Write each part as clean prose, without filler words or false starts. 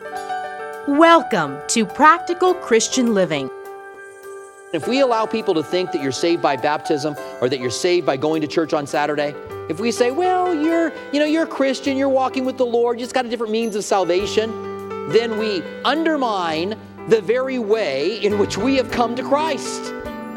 Welcome to Practical Christian Living. If we allow people to think that you're saved by baptism or that you're saved by going to church on Saturday, if we say, well, you're a Christian, you're walking with the Lord, you just got a different means of salvation, then we undermine the very way in which we have come to Christ.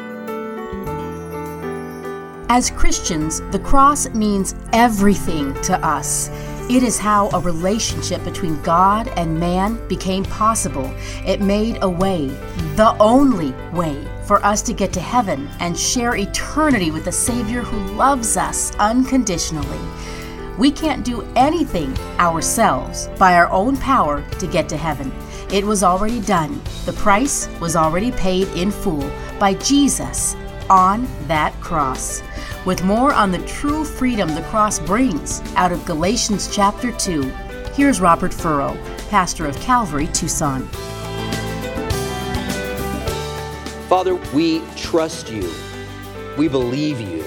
As Christians, the cross means everything to us. It is how a relationship between God and man became possible. It made a way, the only way, for us to get to heaven and share eternity with a Savior who loves us unconditionally. We can't do anything ourselves by our own power to get to heaven. It was already done. The price was already paid in full by Jesus on that cross. With more on the true freedom the cross brings out of Galatians chapter 2, here's Robert Furrow, pastor of Calvary, Tucson. Father, we trust you. We believe you.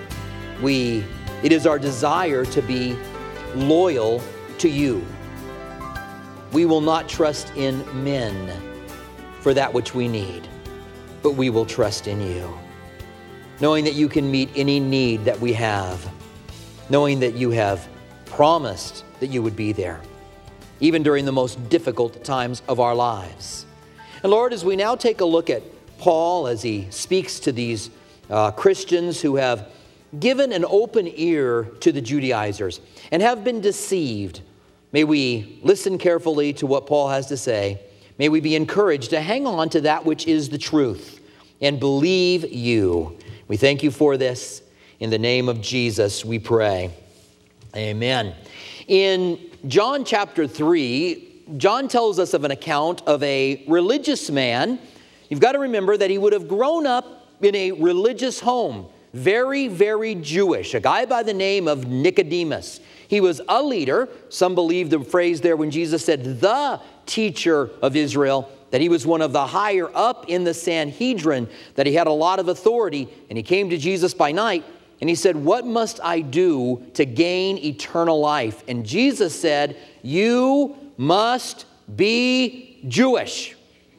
It is our desire to be loyal to you. We will not trust in men for that which we need, but we will trust in you. Knowing that you can meet any need that we have, knowing that you have promised that you would be there, even during the most difficult times of our lives. And Lord, as we now take a look at Paul as he speaks to these Christians who have given an open ear to the Judaizers and have been deceived, may we listen carefully to what Paul has to say. May we be encouraged to hang on to that which is the truth and believe you. We thank you for this. In the name of Jesus, we pray. Amen. In John chapter 3, John tells us of an account of a religious man. You've got to remember that he would have grown up in a religious home, very, very Jewish, a guy by the name of Nicodemus. He was a leader. Some believe the phrase there when Jesus said, the teacher of Israel, that he was one of the higher up in the Sanhedrin, that he had a lot of authority, and he came to Jesus by night, and he said, what must I do to gain eternal life? And Jesus said, you must be Jewish.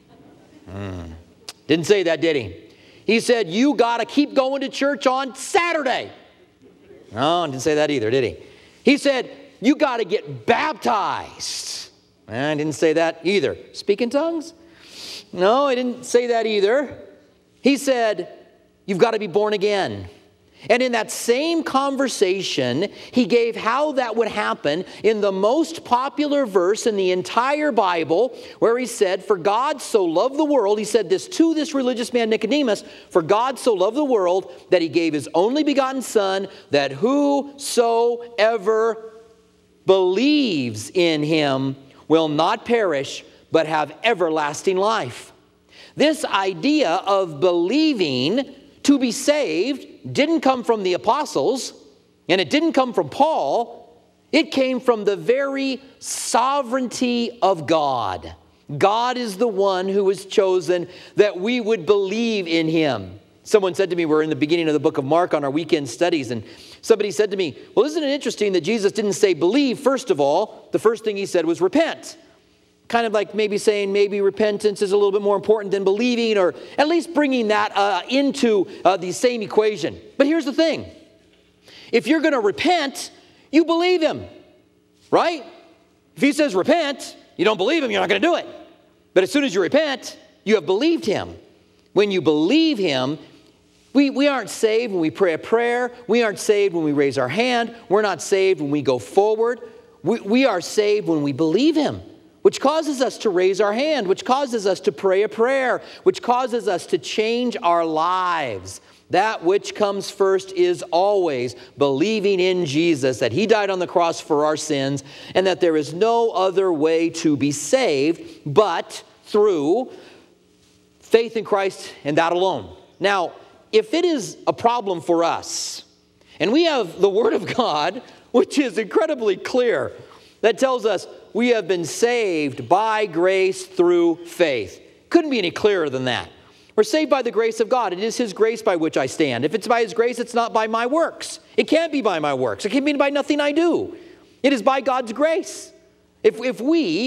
Didn't say that, did he? He said, you got to keep going to church on Saturday. No, didn't say that either, did he? He said, you got to get baptized. I didn't say that either. Speak in tongues? No, I didn't say that either. He said, you've got to be born again. And in that same conversation, he gave how that would happen in the most popular verse in the entire Bible, where he said, for God so loved the world, he said this to this religious man Nicodemus, for God so loved the world that he gave his only begotten Son, that whosoever believes in him will not perish, but have everlasting life. This idea of believing to be saved didn't come from the apostles, and it didn't come from Paul. It came from the very sovereignty of God. God is the one who has chosen that we would believe in him. Someone said to me, we're in the beginning of the book of Mark on our weekend studies, and somebody said to me, well, isn't it interesting that Jesus didn't say believe, first of all? The first thing he said was repent. Kind of like maybe saying maybe repentance is a little bit more important than believing, or at least bringing that into the same equation. But here's the thing. If you're going to repent, you believe him, right? If he says repent, you don't believe him, you're not going to do it. But as soon as you repent, you have believed him. When you believe him, we aren't saved when we pray a prayer. We aren't saved when we raise our hand. We're not saved when we go forward. We are saved when we believe him, which causes us to raise our hand, which causes us to pray a prayer, which causes us to change our lives. That which comes first is always believing in Jesus, that he died on the cross for our sins, and that there is no other way to be saved but through faith in Christ and that alone. Now, if it is a problem for us, and we have the Word of God, which is incredibly clear, that tells us we have been saved by grace through faith. Couldn't be any clearer than that. We're saved by the grace of God. It is his grace by which I stand. If it's by his grace, it's not by my works. It can't be by my works. It can't be by nothing I do. It is by God's grace. If we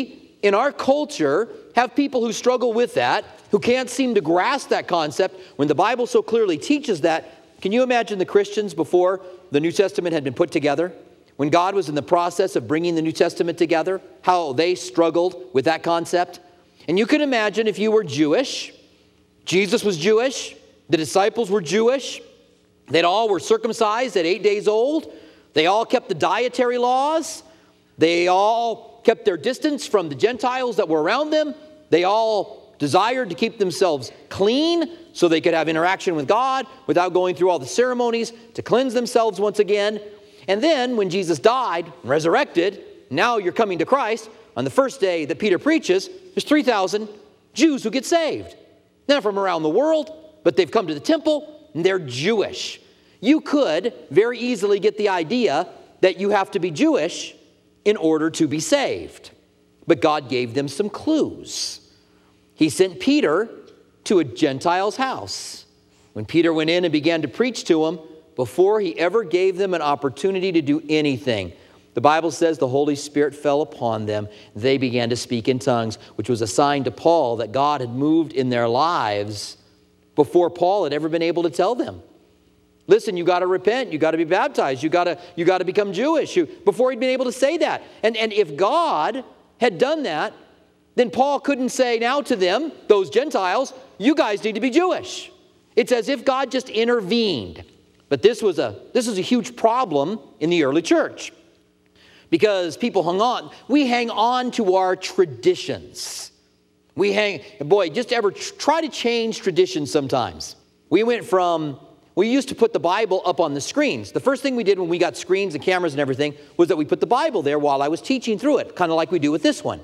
in our culture have people who struggle with that, who can't seem to grasp that concept when the Bible so clearly teaches that. Can you imagine the Christians before the New Testament had been put together? When God was in the process of bringing the New Testament together, how they struggled with that concept? And you can imagine if you were Jewish, Jesus was Jewish, the disciples were Jewish, they all were circumcised at 8 days old, they all kept the dietary laws, they all kept their distance from the Gentiles that were around them, they all desired to keep themselves clean so they could have interaction with God without going through all the ceremonies to cleanse themselves once again. And then when Jesus died and resurrected, now you're coming to Christ, on the first day that Peter preaches, there's 3,000 Jews who get saved. They're not from around the world, but they've come to the temple and they're Jewish. You could very easily get the idea that you have to be Jewish in order to be saved. But God gave them some clues. He sent Peter to a Gentile's house. When Peter went in and began to preach to them, before he ever gave them an opportunity to do anything, the Bible says the Holy Spirit fell upon them. They began to speak in tongues, which was a sign to Paul that God had moved in their lives before Paul had ever been able to tell them. Listen, you got to repent. You got to be baptized. You got to become Jewish. Before he'd been able to say that. And if God had done that, then Paul couldn't say now to them, those Gentiles, you guys need to be Jewish. It's as if God just intervened. But this was a huge problem in the early church because people hung on. We hang on to our traditions. Just ever try to change traditions sometimes. We used to put the Bible up on the screens. The first thing we did when we got screens and cameras and everything was that we put the Bible there while I was teaching through it, kind of like we do with this one.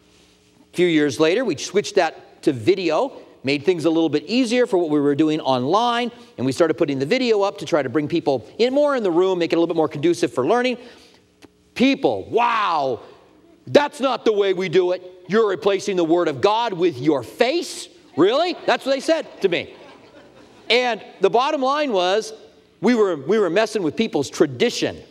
A few years later, we switched that to video, made things a little bit easier for what we were doing online, and we started putting the video up to try to bring people in more in the room, make it a little bit more conducive for learning. People, wow, that's not the way we do it. You're replacing the Word of God with your face? Really? That's what they said to me. And the bottom line was, we were messing with people's tradition.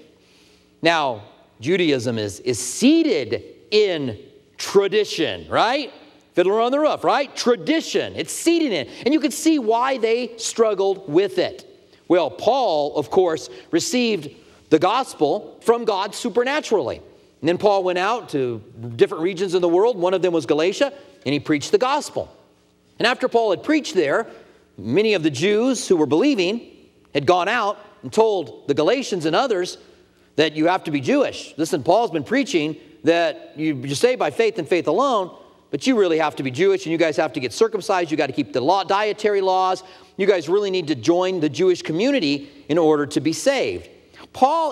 Now, Judaism is seated in tradition, right? Fiddler on the Roof, right? Tradition. It's seated in it. And you can see why they struggled with it. Well, Paul, of course, received the gospel from God supernaturally. And then Paul went out to different regions of the world. One of them was Galatia, and he preached the gospel. And after Paul had preached there, many of the Jews who were believing had gone out and told the Galatians and others that you have to be Jewish. Listen, Paul's been preaching that you're saved by faith and faith alone, but you really have to be Jewish, and you guys have to get circumcised. You got to keep the dietary laws. You guys really need to join the Jewish community in order to be saved. Paul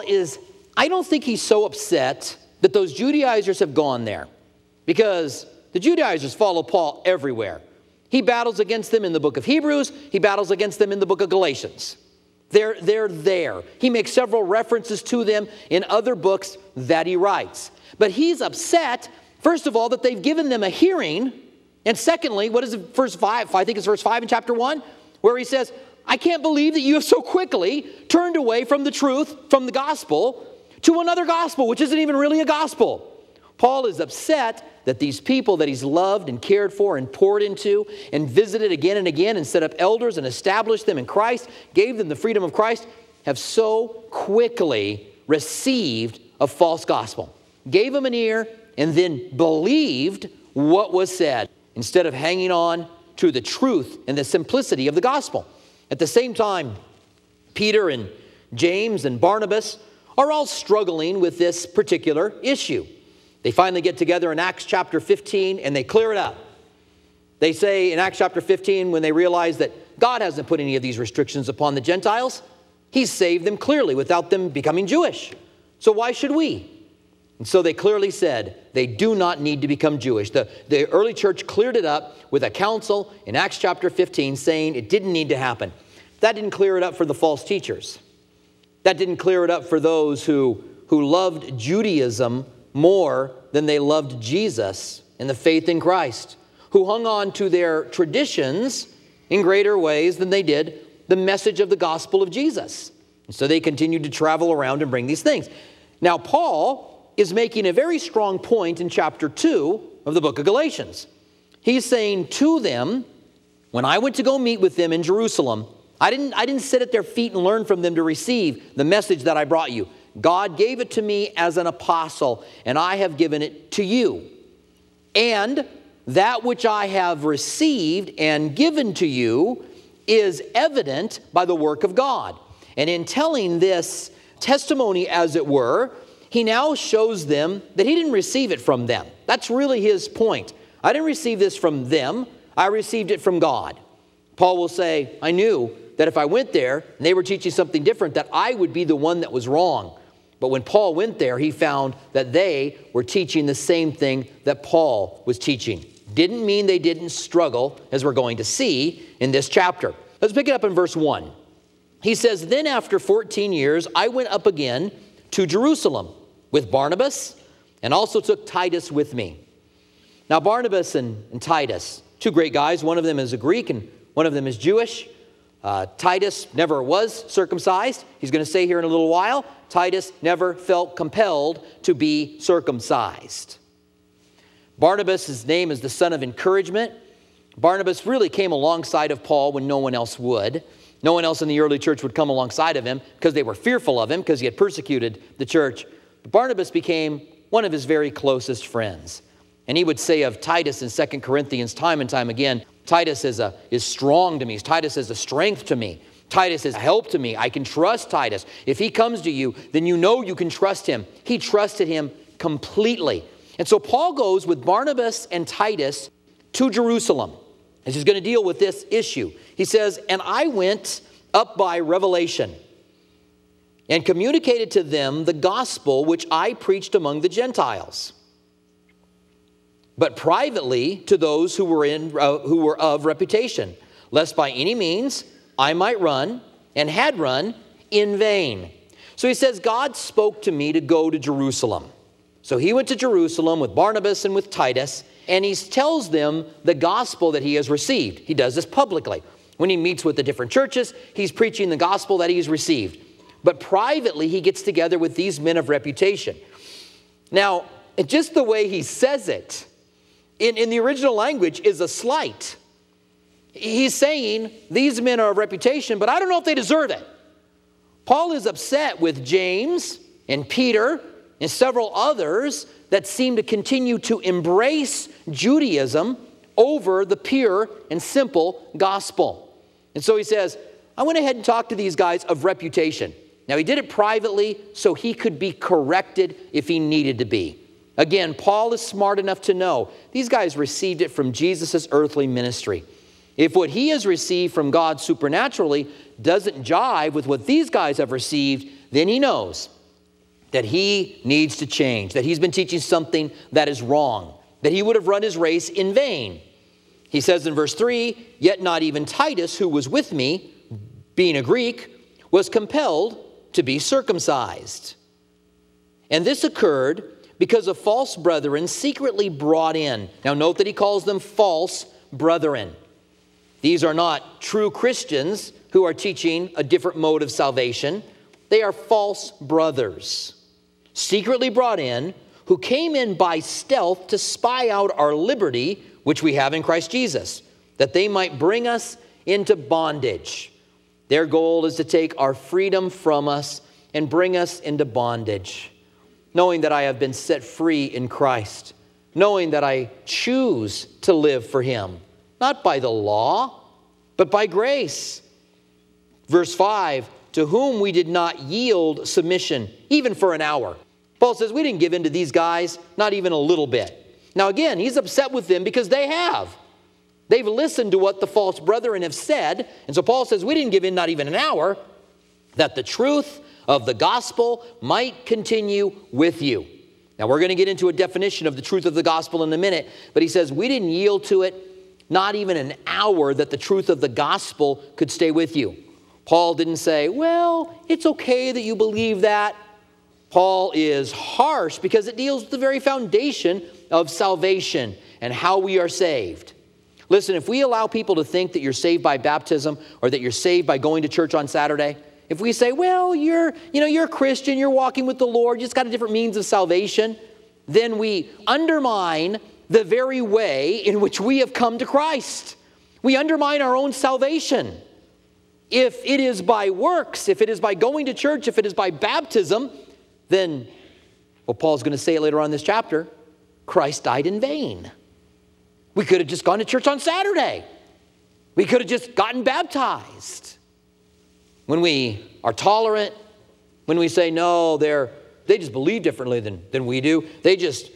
I don't think he's so upset that those Judaizers have gone there, because the Judaizers follow Paul everywhere. He battles against them in the book of Hebrews. He battles against them in the book of Galatians. They're there. He makes several references to them in other books that he writes. But he's upset, first of all, that they've given them a hearing. And secondly, what is it, verse 5? I think it's verse 5 in chapter 1, where he says, I can't believe that you have so quickly turned away from the truth, from the gospel, to another gospel, which isn't even really a gospel. Paul is upset that these people that he's loved and cared for and poured into and visited again and again and set up elders and established them in Christ, gave them the freedom of Christ, have so quickly received a false gospel. Gave them an ear and then believed what was said instead of hanging on to the truth and the simplicity of the gospel. At the same time, Peter and James and Barnabas are all struggling with this particular issue. They finally get together in Acts chapter 15 and they clear it up. They say in Acts chapter 15, when they realize that God hasn't put any of these restrictions upon the Gentiles, He's saved them clearly without them becoming Jewish. So why should we? And so they clearly said they do not need to become Jewish. The early church cleared it up with a council in Acts chapter 15 saying it didn't need to happen. That didn't clear it up for the false teachers. That didn't clear it up for those who loved Judaism more than they loved Jesus and the faith in Christ, who hung on to their traditions in greater ways than they did the message of the gospel of Jesus. And so they continued to travel around and bring these things. Now, Paul is making a very strong point in chapter 2 of the book of Galatians. He's saying to them, when I went to go meet with them in Jerusalem, I didn't sit at their feet and learn from them to receive the message that I brought you. God gave it to me as an apostle, and I have given it to you. And that which I have received and given to you is evident by the work of God. And in telling this testimony, as it were, he now shows them that he didn't receive it from them. That's really his point. I didn't receive this from them. I received it from God. Paul will say, I knew that if I went there and they were teaching something different, that I would be the one that was wrong. But when Paul went there, he found that they were teaching the same thing that Paul was teaching. Didn't mean they didn't struggle, as we're going to see in this chapter. Let's pick it up in verse 1. He says, then after 14 years, I went up again to Jerusalem with Barnabas and also took Titus with me. Now Barnabas and Titus, two great guys. One of them is a Greek and one of them is Jewish. Titus never was circumcised. He's going to say here in a little while, Titus never felt compelled to be circumcised. Barnabas, his name is the son of encouragement. Barnabas really came alongside of Paul when no one else would. No one else in the early church would come alongside of him because they were fearful of him because he had persecuted the church. But Barnabas became one of his very closest friends. And he would say of Titus in 2 Corinthians time and time again, Titus is strong to me. Titus is a strength to me. Titus is a help to me. I can trust Titus. If he comes to you, then you know you can trust him. He trusted him completely. And so Paul goes with Barnabas and Titus to Jerusalem. And he's going to deal with this issue. He says, and I went up by revelation and communicated to them the gospel which I preached among the Gentiles, but privately to those who were of reputation, lest by any means I might run and had run in vain. So he says, God spoke to me to go to Jerusalem. So he went to Jerusalem with Barnabas and with Titus, and he tells them the gospel that he has received. He does this publicly. When he meets with the different churches, he's preaching the gospel that he's received. But privately, he gets together with these men of reputation. Now, just the way he says it, in the original language, is a slight. He's saying, these men are of reputation, but I don't know if they deserve it. Paul is upset with James and Peter and several others that seem to continue to embrace Judaism over the pure and simple gospel. And so he says, I went ahead and talked to these guys of reputation. Now he did it privately so he could be corrected if he needed to be. Again, Paul is smart enough to know these guys received it from Jesus' earthly ministry. If what he has received from God supernaturally doesn't jive with what these guys have received, then he knows that he needs to change, that he's been teaching something that is wrong, that he would have run his race in vain. He says in verse 3, yet not even Titus, who was with me, being a Greek, was compelled to be circumcised. And this occurred because of false brethren secretly brought in. Now note that he calls them false brethren. These are not true Christians who are teaching a different mode of salvation. They are false brothers, secretly brought in, who came in by stealth to spy out our liberty, which we have in Christ Jesus, that they might bring us into bondage. Their goal is to take our freedom from us and bring us into bondage, knowing that I have been set free in Christ, knowing that I choose to live for him, not by the law, but by grace. Verse 5, to whom we did not yield submission, even for an hour. Paul says, we didn't give in to these guys, not even a little bit. Now again, he's upset with them because they have. They've listened to what the false brethren have said. And so Paul says, we didn't give in not even an hour, that the truth of the gospel might continue with you. Now we're going to get into a definition of the truth of the gospel in a minute. But he says, we didn't yield to it not even an hour, that the truth of the gospel could stay with you. Paul didn't say, well, it's okay that you believe that. Paul is harsh because it deals with the very foundation of salvation and how we are saved. Listen, if we allow people to think that you're saved by baptism or that you're saved by going to church on Saturday, if we say, well, you're a Christian, you're walking with the Lord, you just got a different means of salvation, then we undermine the very way in which we have come to Christ. We undermine our own salvation. If it is by works, if it is by going to church, if it is by baptism, then, well, Paul's going to say it later on in this chapter, Christ died in vain. We could have just gone to church on Saturday. We could have just gotten baptized. When we are tolerant, when we say, no, they just believe differently than we do. They just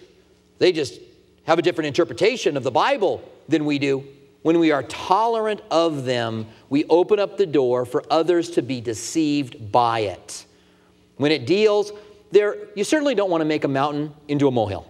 have a different interpretation of the Bible than we do. When we are tolerant of them, we open up the door for others to be deceived by it. When it deals, you certainly don't want to make a mountain into a molehill.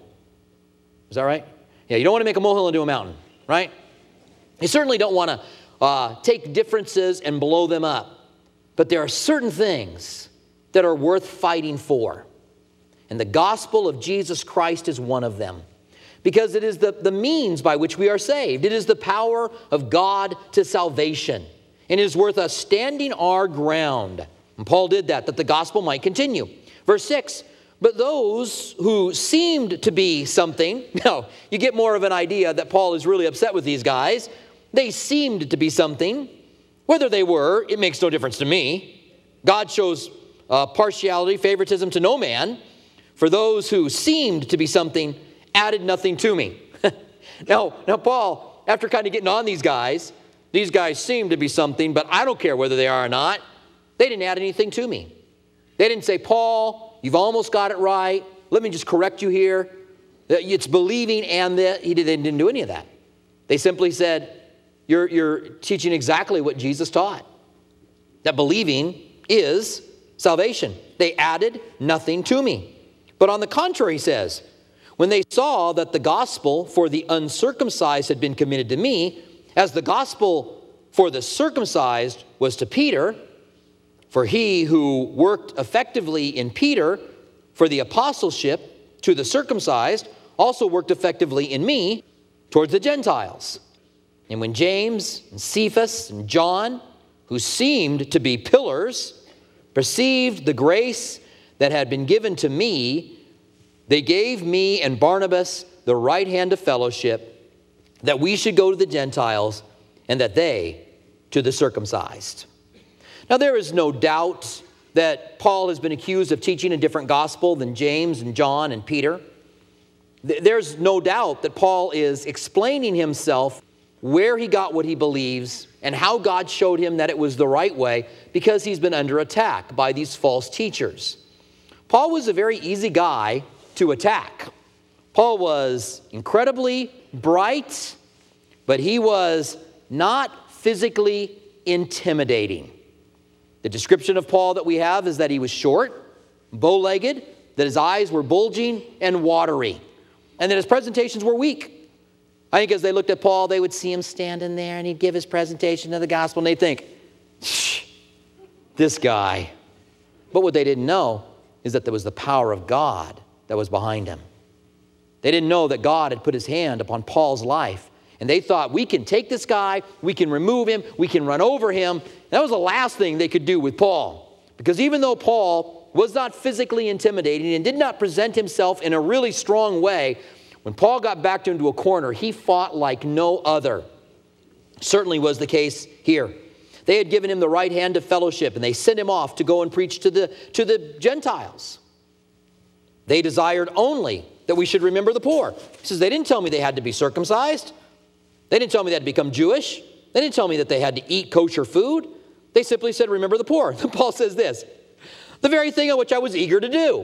Is that right? Yeah, you don't want to make a molehill into a mountain, right? You certainly don't want to take differences and blow them up. But there are certain things that are worth fighting for. And the gospel of Jesus Christ is one of them. Because it is the means by which we are saved. It is the power of God to salvation. And it is worth us standing our ground. And Paul did that the gospel might continue. Verse 6, but those who seemed to be something, now you get more of an idea that Paul is really upset with these guys. They seemed to be something. Whether they were, it makes no difference to me. God shows partiality, favoritism to no man. For those who seemed to be something, added nothing to me. Now Paul, after kind of getting on these guys seem to be something, but I don't care whether they are or not. They didn't add anything to me. They didn't say, Paul, you've almost got it right. Let me just correct you here. It's believing and that. They didn't do any of that. They simply said, you're teaching exactly what Jesus taught. That believing is salvation. They added nothing to me. But on the contrary, he says, when they saw that the gospel for the uncircumcised had been committed to me, as the gospel for the circumcised was to Peter, for he who worked effectively in Peter for the apostleship to the circumcised also worked effectively in me towards the Gentiles. And when James and Cephas and John, who seemed to be pillars, perceived the grace that had been given to me, they gave me and Barnabas the right hand of fellowship, that we should go to the Gentiles and that they to the circumcised. Now there is no doubt that Paul has been accused of teaching a different gospel than James and John and Peter. There's no doubt that Paul is explaining himself where he got what he believes and how God showed him that it was the right way, because he's been under attack by these false teachers. Paul was a very easy guy to attack. Paul was incredibly bright, but he was not physically intimidating. The description of Paul that we have is that he was short, bow-legged, that his eyes were bulging and watery, and that his presentations were weak. I think as they looked at Paul, they would see him standing there and he'd give his presentation of the gospel and they'd think, shh, this guy. But what they didn't know is that there was the power of God that was behind him. They didn't know that God had put his hand upon Paul's life. And they thought, we can take this guy, we can remove him, we can run over him. And that was the last thing they could do with Paul. Because even though Paul was not physically intimidating and did not present himself in a really strong way, when Paul got backed into a corner, he fought like no other. Certainly was the case here. They had given him the right hand of fellowship, and they sent him off to go and preach to the Gentiles. They desired only that we should remember the poor. He says, they didn't tell me they had to be circumcised. They didn't tell me they had to become Jewish. They didn't tell me that they had to eat kosher food. They simply said, remember the poor. Paul says this, the very thing of which I was eager to do.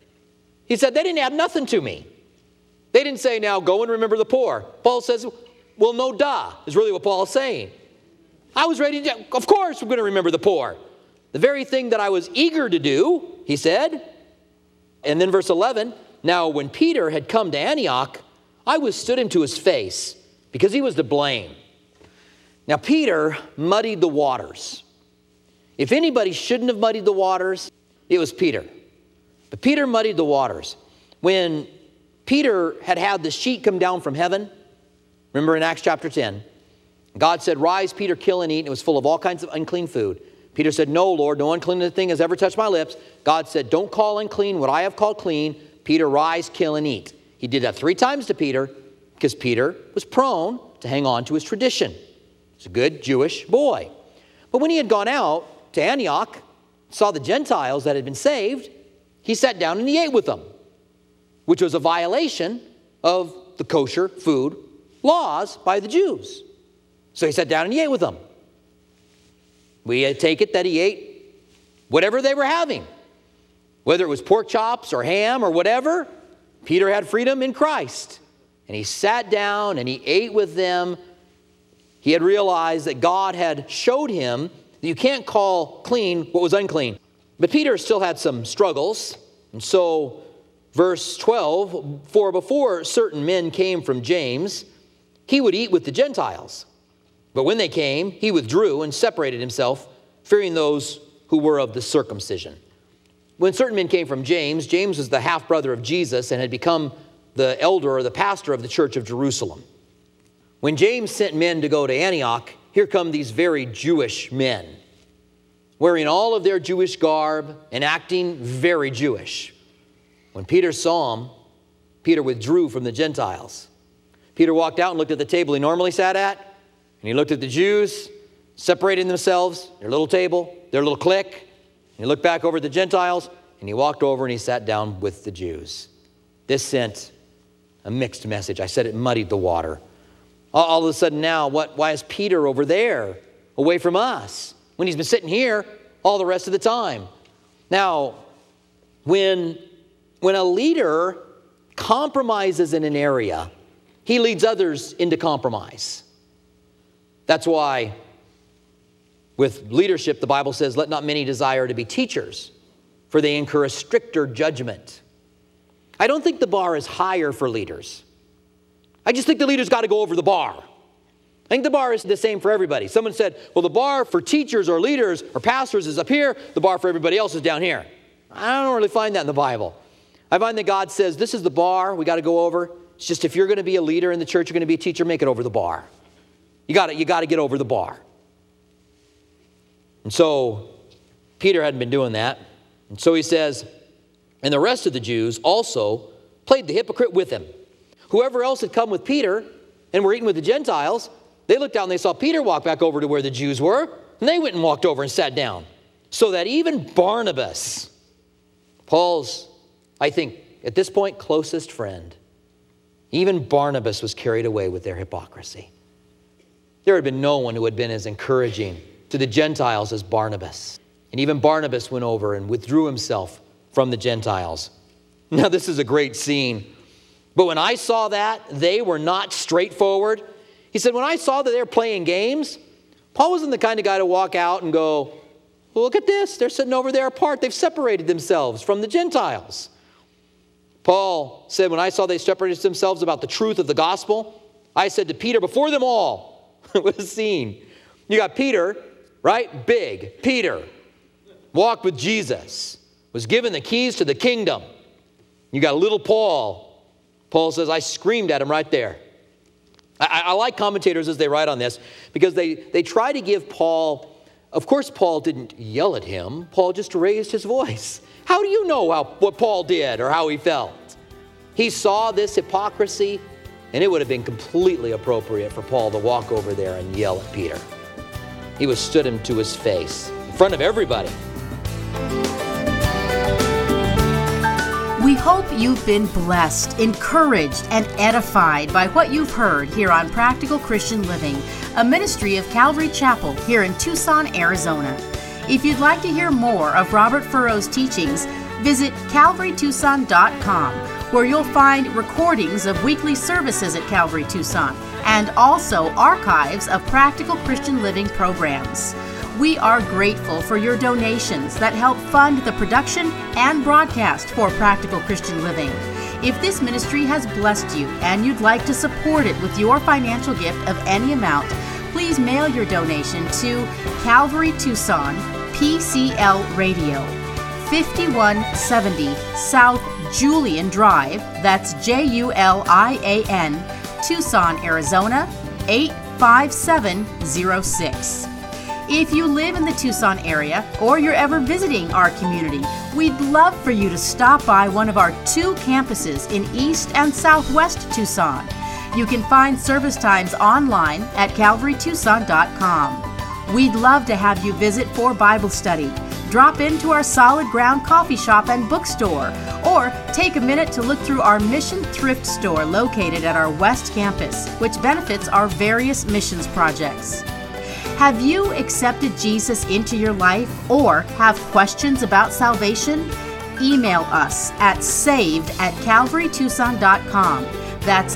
He said, they didn't add nothing to me. They didn't say, now go and remember the poor. Paul says, well, no duh, is really what Paul is saying. I was ready to, of course we're going to remember the poor. The very thing that I was eager to do, he said. And then verse 11, now when Peter had come to Antioch, I withstood him to his face, because he was to blame. Now Peter muddied the waters. If anybody shouldn't have muddied the waters, it was Peter. But Peter muddied the waters. When Peter had the sheet come down from heaven, remember in Acts chapter 10, God said, rise, Peter, kill and eat, and it was full of all kinds of unclean food. Peter said, "No, Lord, no unclean thing has ever touched my lips." God said, "Don't call unclean what I have called clean. Peter, rise, kill, and eat." He did that 3 times to Peter because Peter was prone to hang on to his tradition. He's a good Jewish boy. But when he had gone out to Antioch, saw the Gentiles that had been saved, he sat down and he ate with them, which was a violation of the kosher food laws by the Jews. So he sat down and he ate with them. We take it that he ate whatever they were having. Whether it was pork chops or ham or whatever, Peter had freedom in Christ. And he sat down and he ate with them. He had realized that God had showed him that you can't call clean what was unclean. But Peter still had some struggles. And so verse 12, "For before certain men came from James, he would eat with the Gentiles. But when they came, he withdrew and separated himself, fearing those who were of the circumcision." When certain men came from James, James was the half-brother of Jesus and had become the elder or the pastor of the church of Jerusalem. When James sent men to go to Antioch, here come these very Jewish men, wearing all of their Jewish garb and acting very Jewish. When Peter saw them, Peter withdrew from the Gentiles. Peter walked out and looked at the table he normally sat at, and he looked at the Jews, separating themselves, their little table, their little clique. And he looked back over at the Gentiles, and he walked over and he sat down with the Jews. This sent a mixed message. I said it muddied the water. All of a sudden now, why is Peter over there, away from us, when he's been sitting here all the rest of the time? Now, when a leader compromises in an area, he leads others into compromise. That's why with leadership, the Bible says, "Let not many desire to be teachers, for they incur a stricter judgment." I don't think the bar is higher for leaders. I just think the leaders got to go over the bar. I think the bar is the same for everybody. Someone said, well, the bar for teachers or leaders or pastors is up here. The bar for everybody else is down here. I don't really find that in the Bible. I find that God says, this is the bar we got to go over. It's just if you're going to be a leader in the church, you're going to be a teacher, make it over the bar. You got to get over the bar. And so Peter hadn't been doing that. And so he says, and the rest of the Jews also played the hypocrite with him. Whoever else had come with Peter and were eating with the Gentiles, they looked out and they saw Peter walk back over to where the Jews were, and they went and walked over and sat down. So that even Barnabas, Paul's, I think, at this point, closest friend, even Barnabas was carried away with their hypocrisy. There had been no one who had been as encouraging to the Gentiles as Barnabas. And even Barnabas went over and withdrew himself from the Gentiles. Now, this is a great scene. But when I saw that, they were not straightforward. He said, when I saw that they were playing games, Paul wasn't the kind of guy to walk out and go, well, look at this. They're sitting over there apart. They've separated themselves from the Gentiles. Paul said, when I saw they separated themselves about the truth of the gospel, I said to Peter before them all, what a scene. You got Peter, right? Big Peter, walked with Jesus, was given the keys to the kingdom. You got little Paul. Paul says, I screamed at him right there. I like commentators as they write on this because they try to give Paul, of course Paul didn't yell at him. Paul just raised his voice. How do you know what Paul did or how he felt? He saw this hypocrisy, and it would have been completely appropriate for Paul to walk over there and yell at Peter. He withstood him to his face in front of everybody. We hope you've been blessed, encouraged, and edified by what you've heard here on Practical Christian Living, a ministry of Calvary Chapel here in Tucson, Arizona. If you'd like to hear more of Robert Furrow's teachings, visit calvarytucson.com, where you'll find recordings of weekly services at Calvary Tucson and also archives of Practical Christian Living programs. We are grateful for your donations that help fund the production and broadcast for Practical Christian Living. If this ministry has blessed you and you'd like to support it with your financial gift of any amount, please mail your donation to Calvary Tucson, PCL Radio, 5170 South Julian Drive, that's Julian, Tucson, Arizona, 85706. If you live in the Tucson area or you're ever visiting our community, we'd love for you to stop by one of our 2 campuses in East and Southwest Tucson. You can find service times online at calvarytucson.com. We'd love to have you visit for Bible study. Drop into our Solid Ground coffee shop and bookstore, or take a minute to look through our mission thrift store located at our West Campus, which benefits our various missions projects. Have you accepted Jesus into your life or have questions about salvation? Email us at saved@calvarytucson.com. That's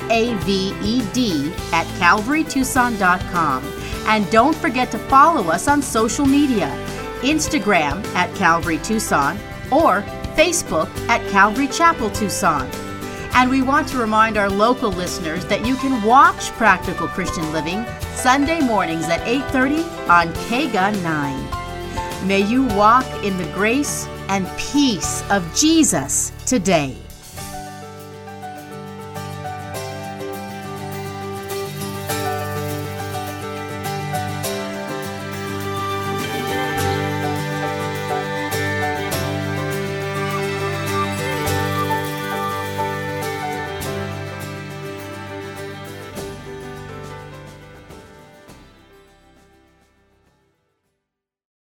SAVED@calvarytucson.com. And don't forget to follow us on social media, Instagram at Calvary Tucson or Facebook at Calvary Chapel Tucson. And we want to remind our local listeners that you can watch Practical Christian Living Sunday mornings at 8:30 on KGUN 9. May you walk in the grace and peace of Jesus today.